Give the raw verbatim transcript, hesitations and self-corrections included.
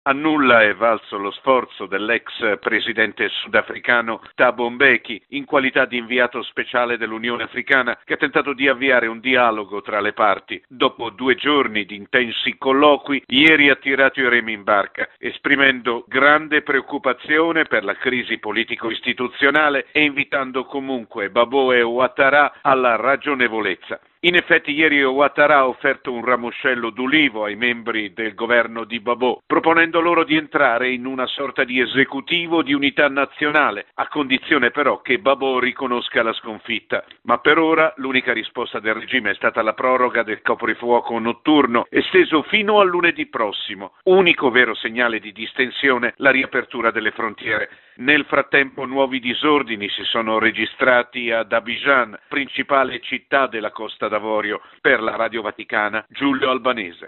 A nulla è valso lo sforzo dell'ex presidente sudafricano Thabo Mbeki, in qualità di inviato speciale dell'Unione Africana, che ha tentato di avviare un dialogo tra le parti. Dopo due giorni di intensi colloqui, ieri ha tirato i remi in barca, esprimendo grande preoccupazione per la crisi politico-istituzionale e invitando comunque Baboe Ouattara alla ragionevolezza. In effetti ieri Ouattara ha offerto un ramoscello d'ulivo ai membri del governo di Babo, proponendo loro di entrare in una sorta di esecutivo di unità nazionale, a condizione però che Babo riconosca la sconfitta. Ma per ora l'unica risposta del regime è stata la proroga del coprifuoco notturno, esteso fino a lunedì prossimo. Unico vero segnale di distensione, la riapertura delle frontiere. Nel frattempo nuovi disordini si sono registrati ad Abidjan, principale città della Costa d'Avorio. Per la Radio Vaticana, Giulio Albanese.